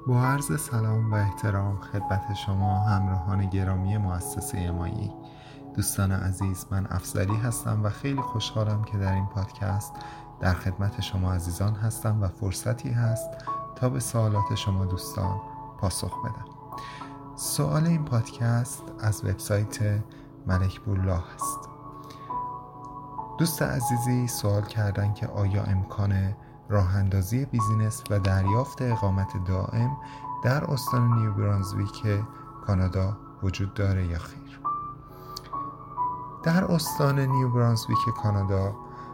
با عرض سلام و احترام خدمت شما همراهان گرامی مؤسسه امایی. دوستان عزیز، من افضلی هستم و خیلی خوشحالم که در این پادکست در خدمت شما عزیزان هستم و فرصتی هست تا به سوالات شما دوستان پاسخ بدم. سوال این پادکست از وبسایت ملک بورلا است. دوست عزیزی سوال کردن که آیا امکان راه اندازی بیزینس و دریافت اقامت دائم در استان نیو برانزویک کانادا وجود داره یا خیر؟ در استان نیو برانزویک کانادا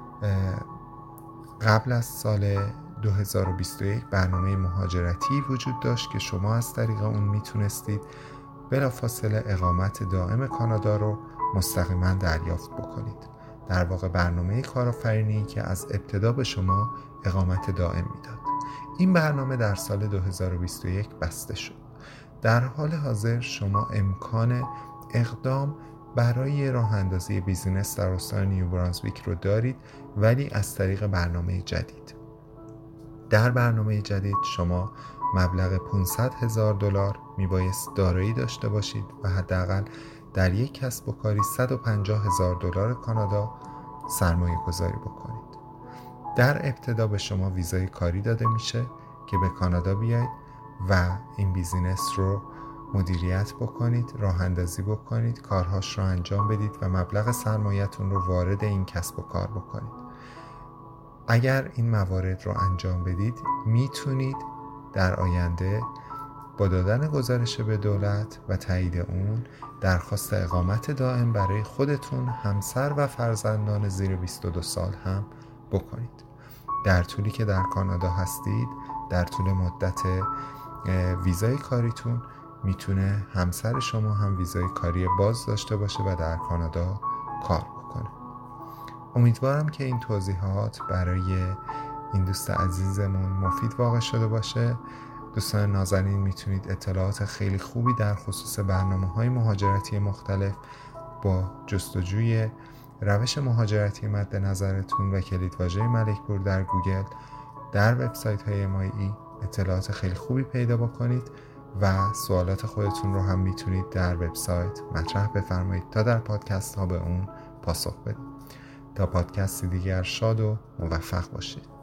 قبل از سال 2021 برنامه مهاجرتی وجود داشت که شما از طریق اون میتونستید بلافاصله اقامت دائم کانادا رو مستقیما دریافت بکنید. در واقع برنامه کارآفرینی که از ابتدا به شما اقامت دائم میداد. این برنامه در سال 2021 بسته شد. در حال حاضر شما امکان اقدام برای راه اندازی بیزینس در استان نیو برانزویک رو دارید، ولی از طریق برنامه جدید. در برنامه جدید شما مبلغ $500,000 میبایست دارایی داشته باشید و حداقل در یک کسب و کاری $150,000 کانادا سرمایه گذاری بکنید. در ابتدا به شما ویزای کاری داده میشه که به کانادا بیاید و این بیزینس رو مدیریت بکنید، راه اندازی بکنید، کارهاش رو انجام بدید و مبلغ سرمایه‌تون رو وارد این کسب و کار بکنید. اگر این موارد رو انجام بدید میتونید در آینده با دادن گزارش به دولت و تایید اون درخواست اقامت دائم برای خودتون، همسر و فرزندان زیر 22 سال هم بکنید. در طولی که در کانادا هستید، در طول مدت ویزای کاریتون میتونه همسر شما هم ویزای کاری باز داشته باشه و در کانادا کار بکنه. امیدوارم که این توضیحات برای این دوست عزیزمون مفید واقع شده باشه. دوستان نازنین، میتونید اطلاعات خیلی خوبی در خصوص برنامه‌های مهاجرتی مختلف با جستجوی روش مهاجرتی مد نظرتون و کلیدواژه ملک بور در گوگل در وبسایت‌های MIE اطلاعات خیلی خوبی پیدا بکنید و سوالات خودتون رو هم میتونید در وبسایت مطرح بفرمایید تا در پادکست ها به اون پاسخ بدید. تا پادکستی دیگر شاد و موفق باشید.